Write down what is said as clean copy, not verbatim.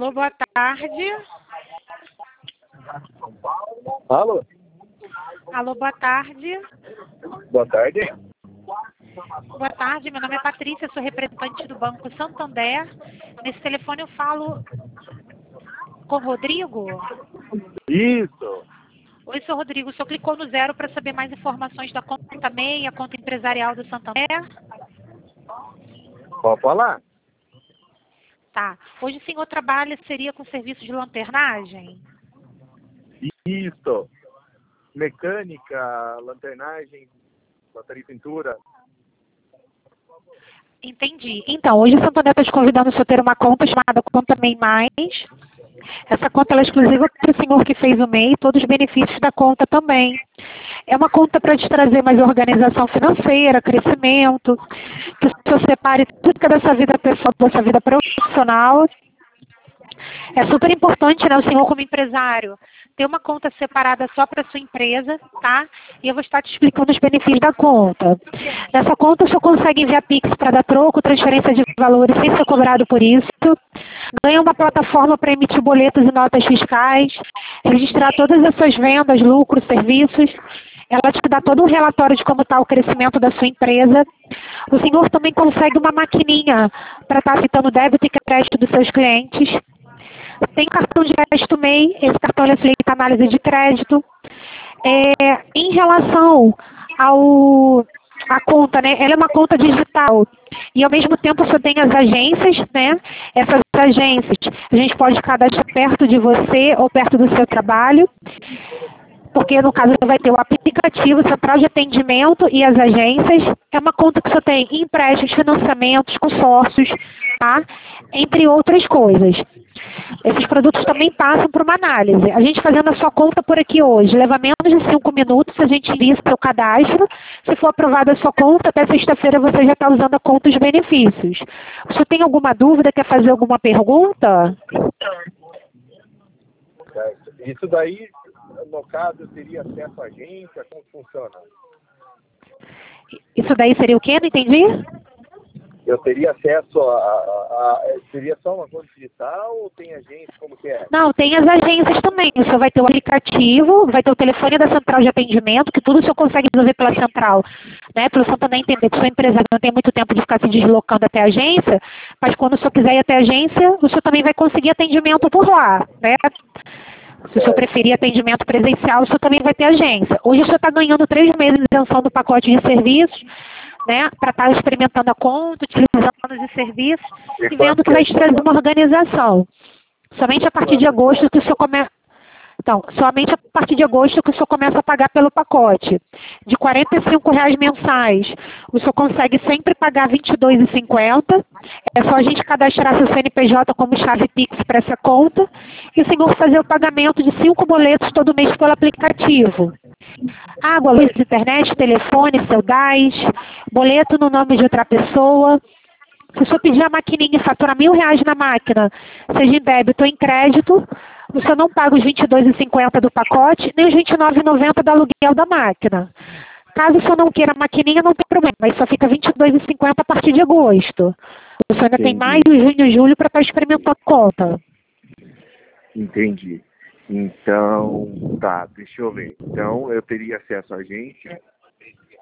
Alô, boa tarde. Alô? Alô, boa tarde. Boa tarde. Boa tarde, meu nome é Patrícia, sou representante do Banco Santander. Nesse telefone eu falo com o Rodrigo. Isso. Oi, sou Rodrigo. O senhor clicou no 0 para saber mais informações da conta MEI, a conta empresarial do Santander? Pode falar? Tá. Hoje o senhor trabalha, seria com serviço de lanternagem? Isso. Mecânica, lanternagem, bateria e pintura. Entendi. Então, hoje o Santander está te convidando a ter uma conta chamada Conta MEI Mais. Essa conta ela é exclusiva para o senhor que fez o MEI e todos os benefícios da conta também. É uma conta para te trazer mais organização financeira, crescimento, que o senhor separe tudo que é dessa vida pessoal, dessa vida profissional. É super importante, né, o senhor como empresário, ter uma conta separada só para a sua empresa, tá? E eu vou estar te explicando os benefícios da conta. Nessa conta, o senhor consegue enviar Pix para dar troco, transferência de valores sem ser cobrado por isso. Ganha uma plataforma para emitir boletos e notas fiscais, registrar todas as suas vendas, lucros, serviços. Ela te dá todo um relatório de como está o crescimento da sua empresa. O senhor também consegue uma maquininha para estar citando débito e crédito dos seus clientes. Tem cartão de crédito MEI, esse cartão ele aceita análise de crédito. Em relação à conta, né? Ela é uma conta digital. E ao mesmo tempo você tem as agências, né? Essas agências, a gente pode cadastrar perto de você ou perto do seu trabalho. Porque no caso você vai ter o aplicativo, central de atendimento e as agências. É uma conta que você tem empréstimos, financiamentos, consórcios, tá? Entre outras coisas. Esses produtos também passam por uma análise. A gente fazendo a sua conta por aqui hoje, leva menos de 5 minutos, a gente envia o seu cadastro. Se for aprovada a sua conta, até sexta-feira você já está usando a conta e os benefícios. Se tem alguma dúvida, quer fazer alguma pergunta? Certo. Isso daí, no caso, eu teria acesso à agência? Como funciona? Isso daí seria o quê? Não entendi? Eu teria acesso seria só uma conta digital ou tem agência? Como que é? Não, tem as agências também. O senhor vai ter o aplicativo, vai ter o telefone da central de atendimento, que tudo o senhor consegue resolver pela central, né? Para o senhor também entender que o seu empresário não tem muito tempo de ficar se deslocando até a agência, mas quando o senhor quiser ir até a agência, o senhor também vai conseguir atendimento por lá, né? Se o senhor preferir atendimento presencial, o senhor também vai ter agência. Hoje o senhor está ganhando 3 meses de isenção do pacote de serviços, né, para estar experimentando a conta, utilizando os serviços e vendo que vai te trazer uma organização. Somente a partir de agosto que o senhor começa. Então, somente a partir de agosto que o senhor começa a pagar pelo pacote. De R$ 45,00 mensais, o senhor consegue sempre pagar R$ 22,50. É só a gente cadastrar seu CNPJ como chave Pix para essa conta e o senhor fazer o pagamento de 5 boletos todo mês pelo aplicativo. Água, luz, internet, telefone, seu gás, boleto no nome de outra pessoa. Se o senhor pedir a maquininha e faturar R$ 1.000 na máquina, seja em débito ou em crédito, o senhor não paga os R$ 22,50 do pacote, nem os R$ 29,90 do aluguel da máquina. Caso o senhor não queira a maquininha, não tem problema, mas só fica R$ 22,50 a partir de agosto. O senhor ainda tem mais de junho e julho para estar experimentando a conta. Entendi. Então, tá, deixa eu ver. Então, eu teria acesso à agência,